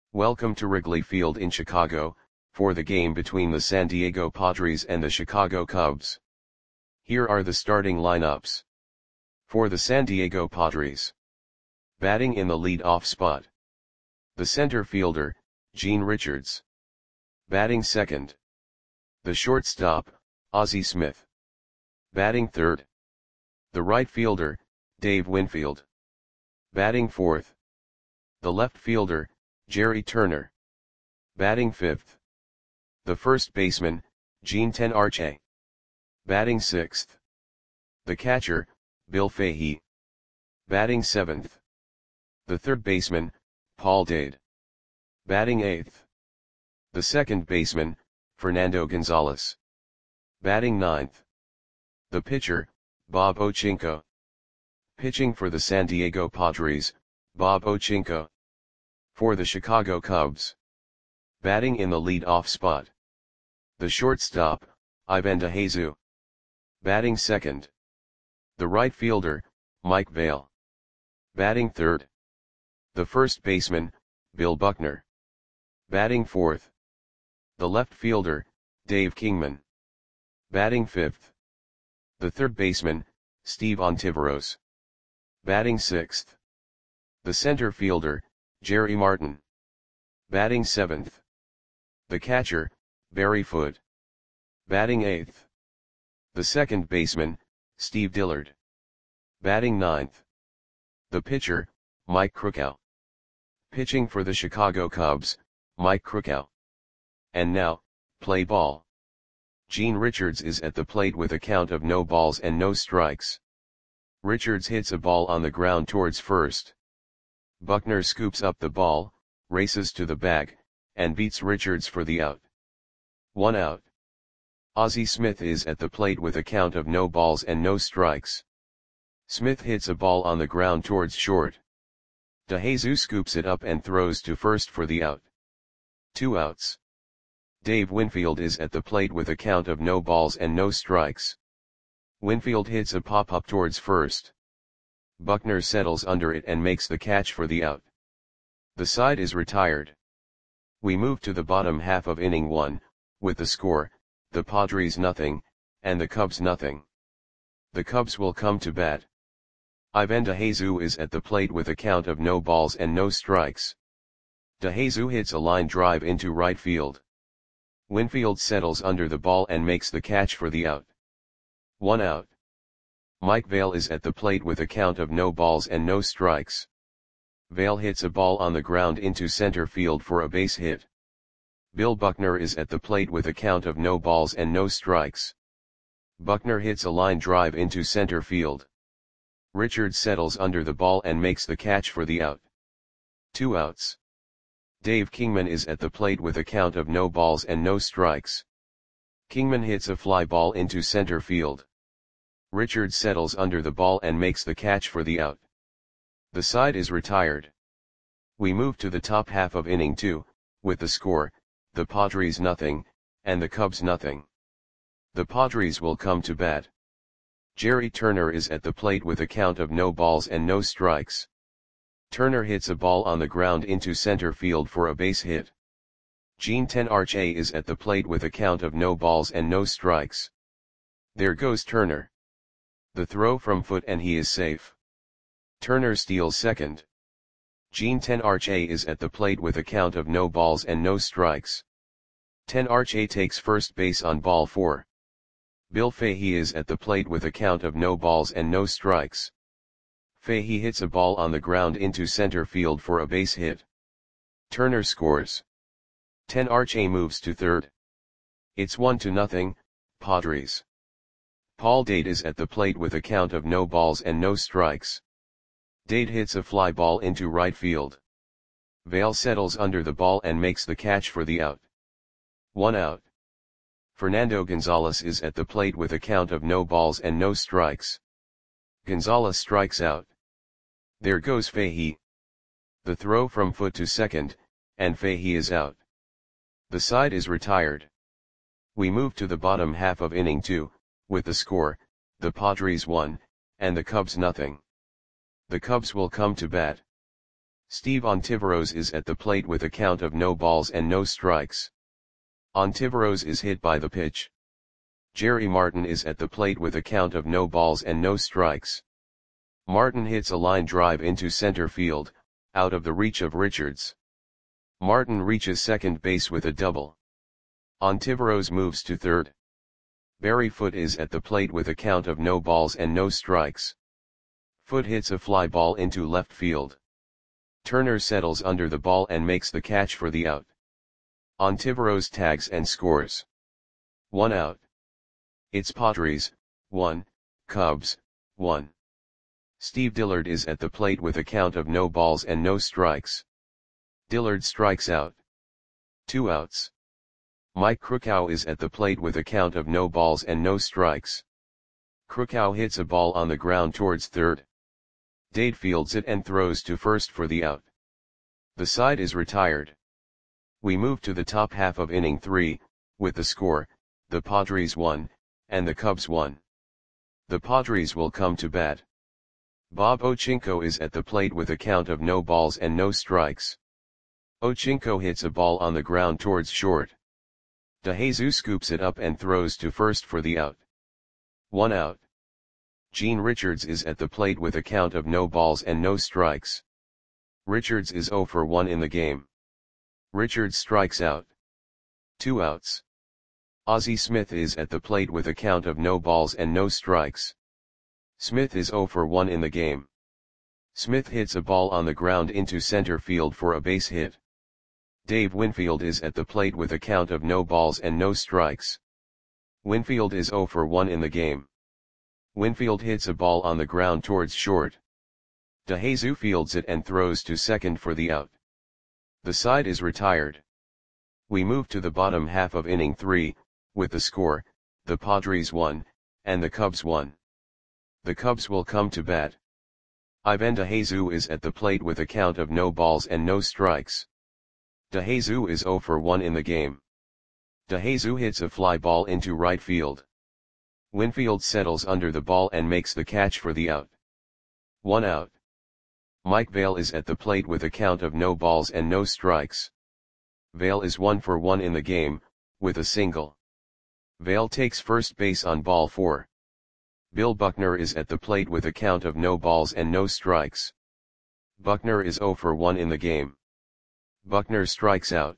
Welcome to Wrigley Field in Chicago, for the game between the San Diego Padres and the Chicago Cubs. Here are the starting lineups. For the San Diego Padres. Batting in the lead-off spot. The center fielder, Gene Richards. Batting second. The shortstop, Ozzie Smith. Batting third. The right fielder, Dave Winfield. Batting fourth. The left fielder, Jerry Turner. Batting fifth. The first baseman, Gene Tenarche. Batting sixth. The catcher, Bill Fahey. Batting seventh. The third baseman, Paul Dade. Batting eighth. The second baseman, Fernando Gonzalez. Batting ninth. The pitcher, Bob Ochinko. Pitching for the San Diego Padres, Bob Ochinko. For the Chicago Cubs. Batting in the lead-off spot. The shortstop, Ivan DeJesus. Batting second. The right fielder, Mike Vail. Batting third. The first baseman, Bill Buckner. Batting fourth. The left fielder, Dave Kingman. Batting fifth. The third baseman, Steve Ontiveros. Batting sixth. The center fielder, Jerry Martin. Batting seventh. The catcher, Barry Foote. Batting eighth. The second baseman, Steve Dillard. Batting ninth. The pitcher, Mike Krukow. Pitching for the Chicago Cubs, Mike Krukow. And now, play ball. Gene Richards is at the plate with a count of no balls and no strikes. Richards hits a ball on the ground towards first. Buckner scoops up the ball, races to the bag, and beats Richards for the out. 1 out. Ozzie Smith is at the plate with a count of no balls and no strikes. Smith hits a ball on the ground towards short. DeJesus scoops it up and throws to first for the out. 2 outs. Dave Winfield is at the plate with a count of no balls and no strikes. Winfield hits a pop-up towards first. Buckner settles under it and makes the catch for the out. The side is retired. We move to the bottom half of inning 1, with the score, the Padres nothing, and the Cubs nothing. The Cubs will come to bat. Ivan DeJesus is at the plate with a count of no balls and no strikes. DeJesus hits a line drive into right field. Winfield settles under the ball and makes the catch for the out. 1 out. Mike Vail is at the plate with a count of no balls and no strikes. Vail hits a ball on the ground into center field for a base hit. Bill Buckner is at the plate with a count of no balls and no strikes. Buckner hits a line drive into center field. Richards settles under the ball and makes the catch for the out. 2 outs. Dave Kingman is at the plate with a count of no balls and no strikes. Kingman hits a fly ball into center field. Richards settles under the ball and makes the catch for the out. The side is retired. We move to the top half of inning 2, with the score, the Padres nothing, and the Cubs nothing. The Padres will come to bat. Jerry Turner is at the plate with a count of no balls and no strikes. Turner hits a ball on the ground into center field for a base hit. Gene Tenarche is at the plate with a count of no balls and no strikes. There goes Turner. The throw from Foote and he is safe. Turner steals second. Gene Tenarche is at the plate with a count of no balls and no strikes. Tenarche takes first base on ball 4. Bill Fahey is at the plate with a count of no balls and no strikes. Fahey hits a ball on the ground into center field for a base hit. Turner scores. Tenarche moves to third. It's 1-0, Padres. Paul Dade is at the plate with a count of no balls and no strikes. Dade hits a fly ball into right field. Vail settles under the ball and makes the catch for the out. 1 out. Fernando Gonzalez is at the plate with a count of no balls and no strikes. Gonzalez strikes out. There goes Fahey. The throw from Foote to second, and Fahey is out. The side is retired. We move to the bottom half of inning 2, with the score, the Padres 1, and the Cubs nothing. The Cubs will come to bat. Steve Ontiveros is at the plate with a count of no balls and no strikes. Ontiveros is hit by the pitch. Jerry Martin is at the plate with a count of no balls and no strikes. Martin hits a line drive into center field, out of the reach of Richards. Martin reaches second base with a double. Ontiveros moves to third. Barry Foote is at the plate with a count of no balls and no strikes. Foote hits a fly ball into left field. Turner settles under the ball and makes the catch for the out. Ontiveros tags and scores. 1 out. It's Padres, 1, Cubs, 1. Steve Dillard is at the plate with a count of no balls and no strikes. Dillard strikes out. 2 outs. Mike Krukow is at the plate with a count of no balls and no strikes. Krukow hits a ball on the ground towards third. Dade fields it and throws to first for the out. The side is retired. We move to the top half of inning 3, with the score, the Padres 1, and the Cubs 1. The Padres will come to bat. Bob Ochinko is at the plate with a count of no balls and no strikes. Ochinko hits a ball on the ground towards short. DeJesus scoops it up and throws to first for the out. 1 out. Gene Richards is at the plate with a count of no balls and no strikes. Richards is 0 for 1 in the game. Richards strikes out. 2 outs. Ozzie Smith is at the plate with a count of no balls and no strikes. Smith is 0 for 1 in the game. Smith hits a ball on the ground into center field for a base hit. Dave Winfield is at the plate with a count of no balls and no strikes. Winfield is 0 for 1 in the game. Winfield hits a ball on the ground towards short. DeJesus fields it and throws to second for the out. The side is retired. We move to the bottom half of inning 3, with the score, the Padres 1, and the Cubs 1. The Cubs will come to bat. Ivan DeJesus is at the plate with a count of no balls and no strikes. DeJesus is 0 for 1 in the game. DeJesus hits a fly ball into right field. Winfield settles under the ball and makes the catch for the out. 1 out. Mike Vail is at the plate with a count of no balls and no strikes. Vail is 1 for 1 in the game, with a single. Vail takes first base on ball 4. Bill Buckner is at the plate with a count of no balls and no strikes. Buckner is 0 for 1 in the game. Buckner strikes out.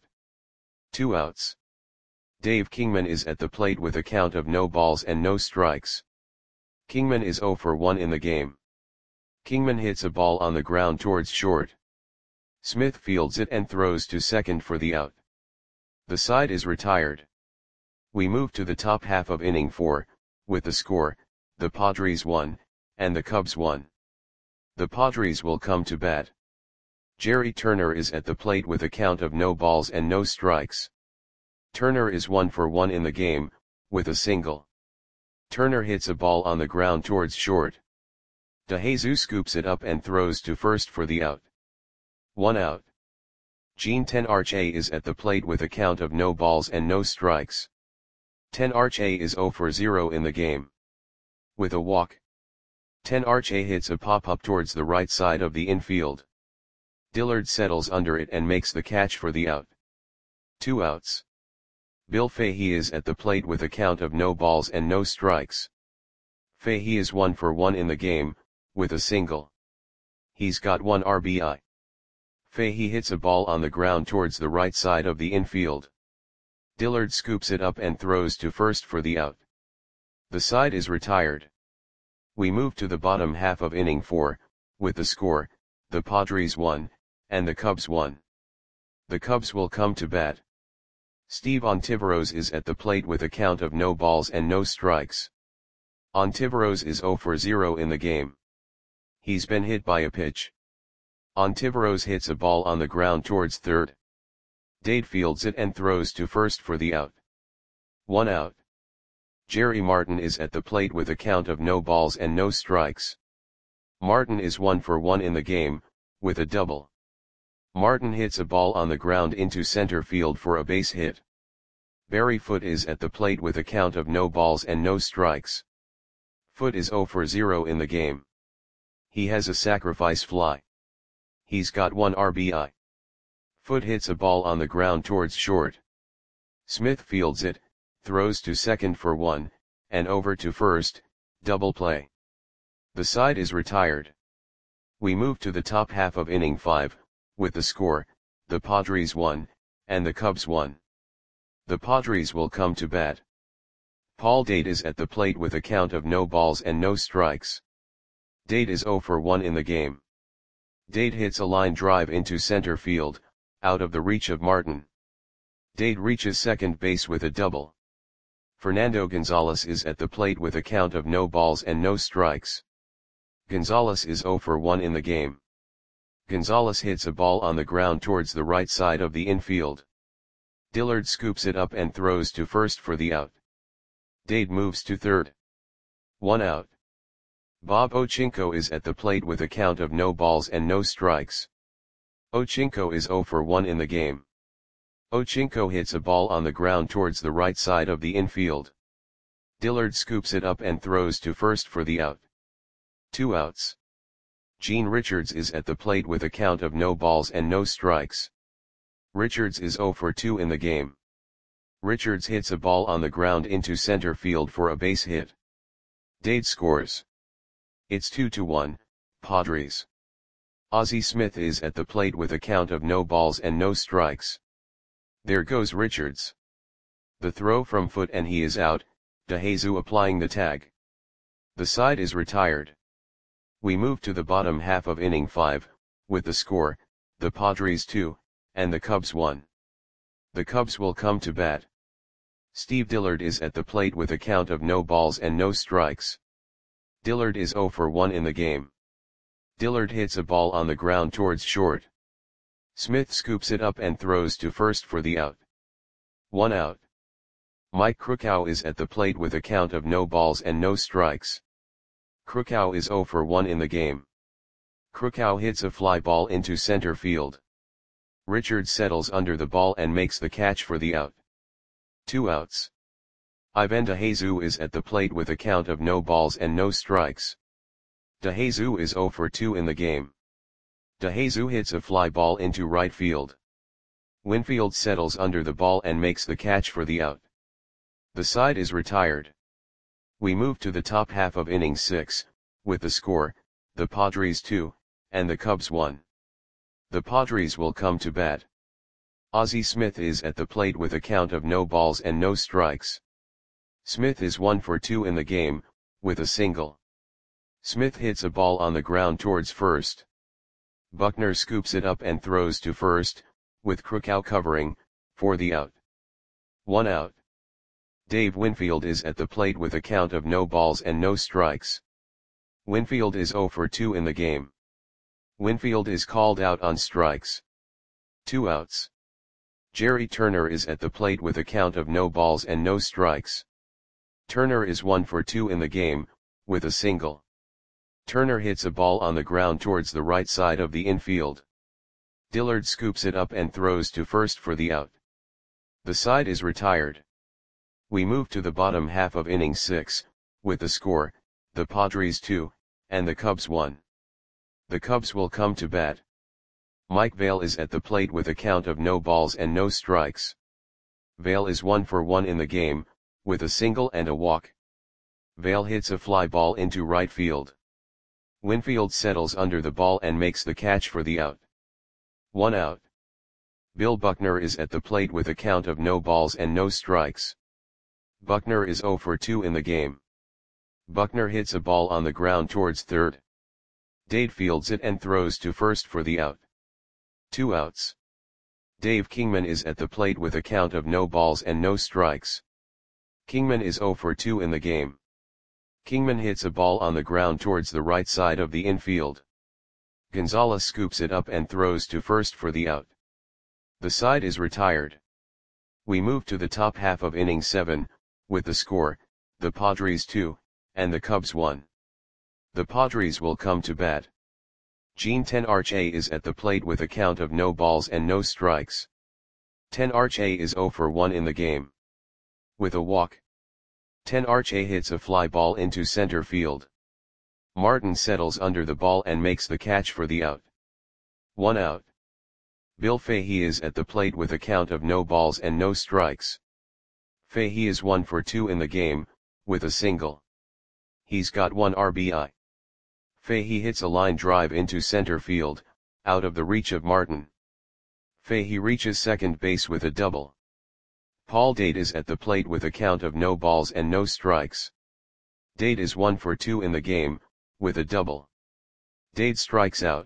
2 outs. Dave Kingman is at the plate with a count of no balls and no strikes. Kingman is 0 for 1 in the game. Kingman hits a ball on the ground towards short. Smith fields it and throws to second for the out. The side is retired. We move to the top half of inning 4, with the score, the Padres 1, and the Cubs 1. The Padres will come to bat. Jerry Turner is at the plate with a count of no balls and no strikes. Turner is 1 for 1 in the game, with a single. Turner hits a ball on the ground towards short. DeJesus scoops it up and throws to first for the out. 1 out. Gene Tenarche is at the plate with a count of no balls and no strikes. Tenarche is 0 for 0 in the game. With a walk. Tenarche hits a pop-up towards the right side of the infield. Dillard settles under it and makes the catch for the out. 2 outs. Bill Fahey is at the plate with a count of no balls and no strikes. Fahey is 1 for 1 in the game, with a single. He's got 1 RBI. Fahey hits a ball on the ground towards the right side of the infield. Dillard scoops it up and throws to first for the out. The side is retired. We move to the bottom half of inning 4, with the score, the Padres 1, and the Cubs 1. The Cubs will come to bat. Steve Ontiveros is at the plate with a count of no balls and no strikes. Ontiveros is 0 for 0 in the game. He's been hit by a pitch. Ontiveros hits a ball on the ground towards third. Dade fields it and throws to first for the out. 1 out. Jerry Martin is at the plate with a count of no balls and no strikes. Martin is 1 for 1 in the game, with a double. Martin hits a ball on the ground into center field for a base hit. Barry Foote is at the plate with a count of no balls and no strikes. Foote is 0 for 0 in the game. He has a sacrifice fly. He's got 1 RBI. Foot hits a ball on the ground towards short. Smith fields it, throws to second for 1, and over to first, double play. The side is retired. We move to the top half of inning 5, with the score, the Padres 1, and the Cubs 1. The Padres will come to bat. Paul Dade is at the plate with a count of no balls and no strikes. Dade is 0 for 1 in the game. Dade hits a line drive into center field, out of the reach of Martin. Dade reaches second base with a double. Fernando Gonzalez is at the plate with a count of no balls and no strikes. Gonzalez is 0 for 1 in the game. Gonzalez hits a ball on the ground towards the right side of the infield. Dillard scoops it up and throws to first for the out. Dade moves to third. 1 out. Bob Ochinko is at the plate with a count of no balls and no strikes. Ochinko is 0 for 1 in the game. Ochinko hits a ball on the ground towards the right side of the infield. Dillard scoops it up and throws to first for the out. 2 outs. Gene Richards is at the plate with a count of no balls and no strikes. Richards is 0 for 2 in the game. Richards hits a ball on the ground into center field for a base hit. Dade scores. It's 2-1, Padres. Ozzie Smith is at the plate with a count of no balls and no strikes. There goes Richards. The throw from foot and he is out, DeJesus applying the tag. The side is retired. We move to the bottom half of inning 5, with the score, the Padres 2, and the Cubs 1. The Cubs will come to bat. Steve Dillard is at the plate with a count of no balls and no strikes. Dillard is 0 for 1 in the game. Dillard hits a ball on the ground towards short. Smith scoops it up and throws to first for the out. 1 out. Mike Krukow is at the plate with a count of no balls and no strikes. Krukow is 0 for 1 in the game. Krukow hits a fly ball into center field. Richards settles under the ball and makes the catch for the out. 2 outs. Ivan DeJesus is at the plate with a count of no balls and no strikes. DeJesus is 0 for 2 in the game. DeJesus hits a fly ball into right field. Winfield settles under the ball and makes the catch for the out. The side is retired. We move to the top half of inning 6, with the score, the Padres 2, and the Cubs 1. The Padres will come to bat. Ozzie Smith is at the plate with a count of no balls and no strikes. Smith is 1 for 2 in the game, with a single. Smith hits a ball on the ground towards first. Buckner scoops it up and throws to first, with Krukow covering, for the out. 1 out. Dave Winfield is at the plate with a count of no balls and no strikes. Winfield is 0 for 2 in the game. Winfield is called out on strikes. 2 outs. Jerry Turner is at the plate with a count of no balls and no strikes. Turner is 1 for 2 in the game, with a single. Turner hits a ball on the ground towards the right side of the infield. Dillard scoops it up and throws to first for the out. The side is retired. We move to the bottom half of inning 6, with the score, the Padres 2, and the Cubs 1. The Cubs will come to bat. Mike Vail is at the plate with a count of no balls and no strikes. Vail is 1 for 1 in the game, with a single and a walk. Vail hits a fly ball into right field. Winfield settles under the ball and makes the catch for the out. 1 out. Bill Buckner is at the plate with a count of no balls and no strikes. Buckner is 0 for 2 in the game. Buckner hits a ball on the ground towards third. Dade fields it and throws to first for the out. 2 outs. Dave Kingman is at the plate with a count of no balls and no strikes. Kingman is 0 for 2 in the game. Kingman hits a ball on the ground towards the right side of the infield. Gonzalez scoops it up and throws to first for the out. The side is retired. We move to the top half of inning 7, with the score, the Padres 2, and the Cubs 1. The Padres will come to bat. Gene Tenarche is at the plate with a count of no balls and no strikes. Tenarche is 0 for 1 in the game. With a walk. Tenarche hits a fly ball into center field. Martin settles under the ball and makes the catch for the out. 1 out. Bill Fahey is at the plate with a count of no balls and no strikes. Fahey is 1 for 2 in the game, with a single. He's got 1 RBI. Fahey hits a line drive into center field, out of the reach of Martin. Fahey reaches second base with a double. Paul Dade is at the plate with a count of no balls and no strikes. Dade is 1 for 2 in the game, with a double. Dade strikes out.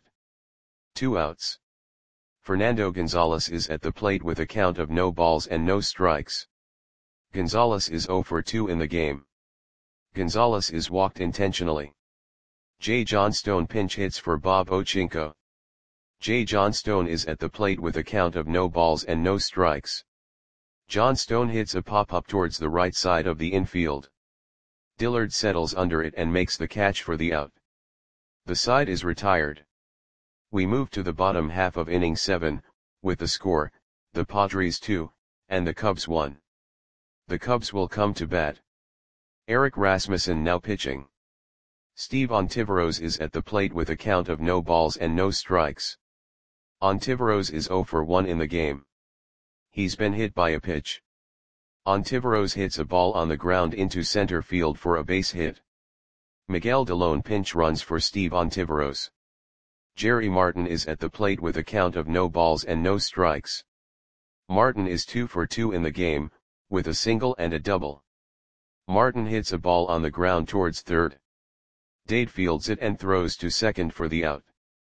2 outs. Fernando Gonzalez is at the plate with a count of no balls and no strikes. Gonzalez is 0 for 2 in the game. Gonzalez is walked intentionally. Jay Johnstone pinch hits for Bob Ochinko. Jay Johnstone is at the plate with a count of no balls and no strikes. Johnstone hits a pop-up towards the right side of the infield. Dillard settles under it and makes the catch for the out. The side is retired. We move to the bottom half of inning 7, with the score, the Padres 2, and the Cubs 1. The Cubs will come to bat. Eric Rasmussen now pitching. Steve Ontiveros is at the plate with a count of no balls and no strikes. Ontiveros is 0 for 1 in the game. He's been hit by a pitch. Ontiveros hits a ball on the ground into center field for a base hit. Miguel Delone pinch runs for Steve Ontiveros. Jerry Martin is at the plate with a count of no balls and no strikes. Martin is 2 for 2 in the game, with a single and a double. Martin hits a ball on the ground towards third. Dade fields it and throws to second for the out.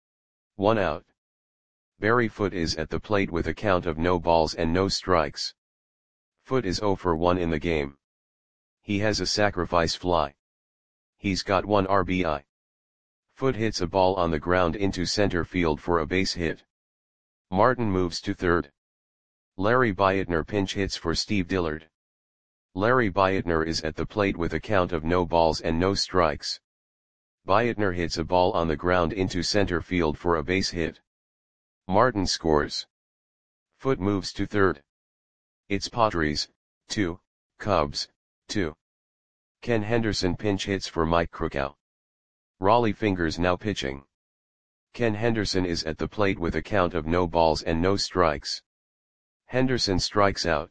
1 out. Barry Foote is at the plate with a count of no balls and no strikes. Foote is 0 for 1 in the game. He has a sacrifice fly. He's got 1 RBI. Foote hits a ball on the ground into center field for a base hit. Martin moves to third. Larry Beitner pinch hits for Steve Dillard. Larry Beitner is at the plate with a count of no balls and no strikes. Beitner hits a ball on the ground into center field for a base hit. Martin scores. Foote moves to third. It's Padres, 2, Cubs, 2. Ken Henderson pinch hits for Mike Krukow. Raleigh Fingers now pitching. Ken Henderson is at the plate with a count of no balls and no strikes. Henderson strikes out.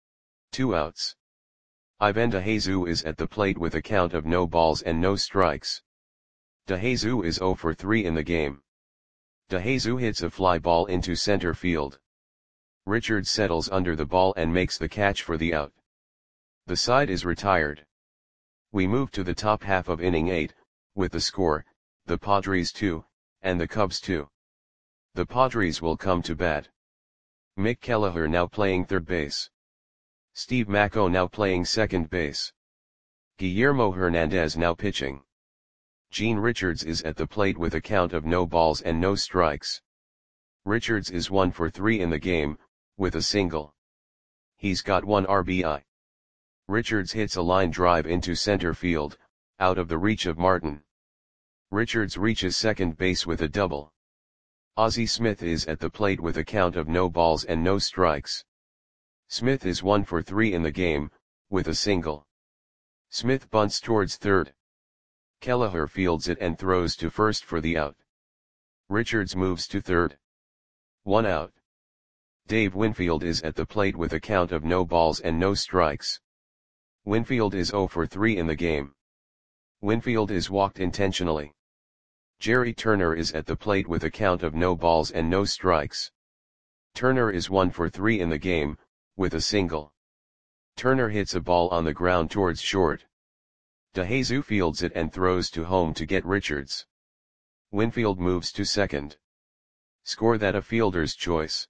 2 outs. Ivan DeJesus is at the plate with a count of no balls and no strikes. DeJesus is 0 for 3 in the game. DeJesus hits a fly ball into center field. Richards settles under the ball and makes the catch for the out. The side is retired. We move to the top half of inning 8, with the score, the Padres 2, and the Cubs 2. The Padres will come to bat. Mick Kelleher now playing third base. Steve Macko now playing second base. Guillermo Hernandez now pitching. Gene Richards is at the plate with a count of no balls and no strikes. Richards is 1 for 3 in the game, with a single. He's got 1 RBI. Richards hits a line drive into center field, out of the reach of Martin. Richards reaches second base with a double. Ozzie Smith is at the plate with a count of no balls and no strikes. Smith is 1 for 3 in the game, with a single. Smith bunts towards third. Kelleher fields it and throws to first for the out. Richards moves to third. 1 out. Dave Winfield is at the plate with a count of no balls and no strikes. Winfield is 0 for 3 in the game. Winfield is walked intentionally. Jerry Turner is at the plate with a count of no balls and no strikes. Turner is 1 for 3 in the game, with a single. Turner hits a ball on the ground towards short. DeJesus fields it and throws to home to get Richards. Winfield moves to second. Score that a fielder's choice.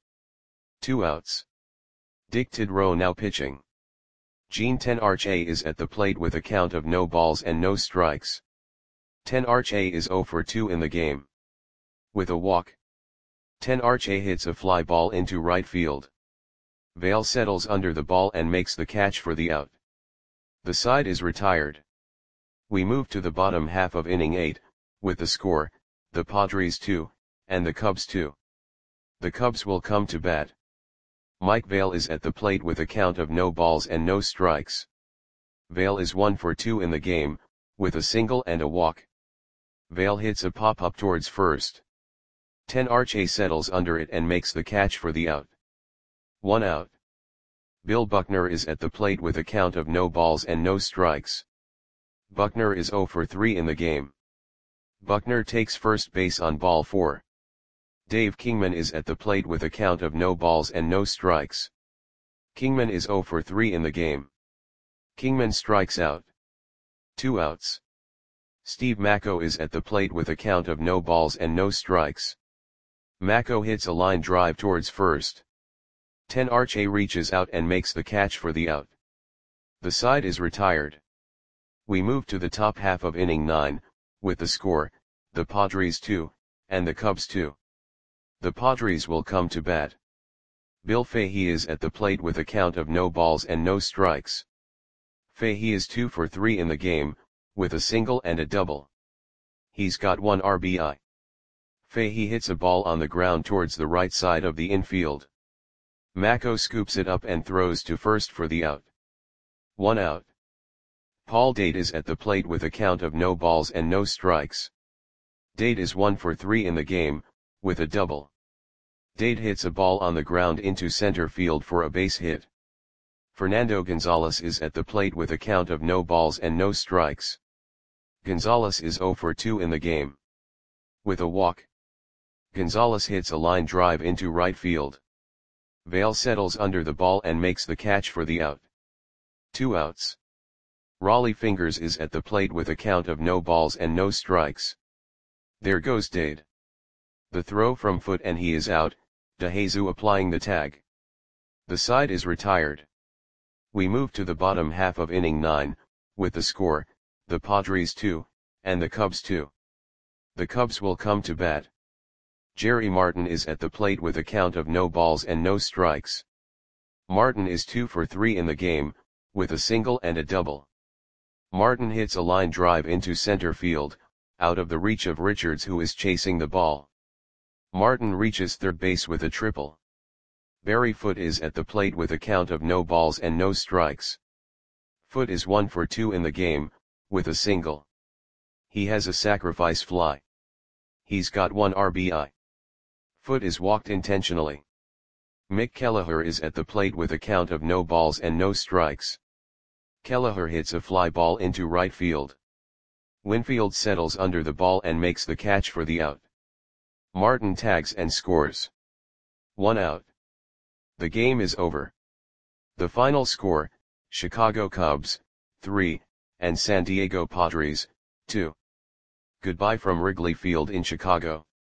2 outs. Dick Tidrow now pitching. Gene Tenarche is at the plate with a count of no balls and no strikes. Tenarche is 0 for 2 in the game. With a walk. Tenarche hits a fly ball into right field. Vail settles under the ball and makes the catch for the out. The side is retired. We move to the bottom half of inning 8, with the score, the Padres 2, and the Cubs 2. The Cubs will come to bat. Mike Vail is at the plate with a count of no balls and no strikes. Vail is 1 for 2 in the game, with a single and a walk. Vail hits a pop-up towards first. 10-Arche settles under it and makes the catch for the out. 1 out. Bill Buckner is at the plate with a count of no balls and no strikes. Buckner is 0 for 3 in the game. Buckner takes first base on ball 4. Dave Kingman is at the plate with a count of no balls and no strikes. Kingman is 0 for 3 in the game. Kingman strikes out. 2 outs. Steve Macko is at the plate with a count of no balls and no strikes. Macko hits a line drive towards first. 10-Arche reaches out and makes the catch for the out. The side is retired. We move to the top half of inning 9, with the score, the Padres 2, and the Cubs 2. The Padres will come to bat. Bill Fahey is at the plate with a count of no balls and no strikes. Fahey is 2 for 3 in the game, with a single and a double. He's got 1 RBI. Fahey hits a ball on the ground towards the right side of the infield. Macko scoops it up and throws to first for the out. 1 out. Paul Date is at the plate with a count of no balls and no strikes. Date is 1 for 3 in the game, with a double. Date hits a ball on the ground into center field for a base hit. Fernando Gonzalez is at the plate with a count of no balls and no strikes. Gonzalez is 0 for 2 in the game. With a walk. Gonzalez hits a line drive into right field. Vail settles under the ball and makes the catch for the out. 2 outs. Rollie Fingers is at the plate with a count of no balls and no strikes. There goes Dade. The throw from foot and he is out, DeJesus applying the tag. The side is retired. We move to the bottom half of inning 9, with the score, the Padres 2, and the Cubs 2. The Cubs will come to bat. Jerry Martin is at the plate with a count of no balls and no strikes. Martin is 2 for 3 in the game, with a single and a double. Martin hits a line drive into center field, out of the reach of Richards who is chasing the ball. Martin reaches third base with a triple. Barry Foote is at the plate with a count of no balls and no strikes. Foote is 1 for 2 in the game, with a single. He has a sacrifice fly. He's got 1 RBI. Foote is walked intentionally. Mick Kelleher is at the plate with a count of no balls and no strikes. Kelleher hits a fly ball into right field. Winfield settles under the ball and makes the catch for the out. Martin tags and scores. 1 out. The game is over. The final score, Chicago Cubs, 3, and San Diego Padres, 2. Goodbye from Wrigley Field in Chicago.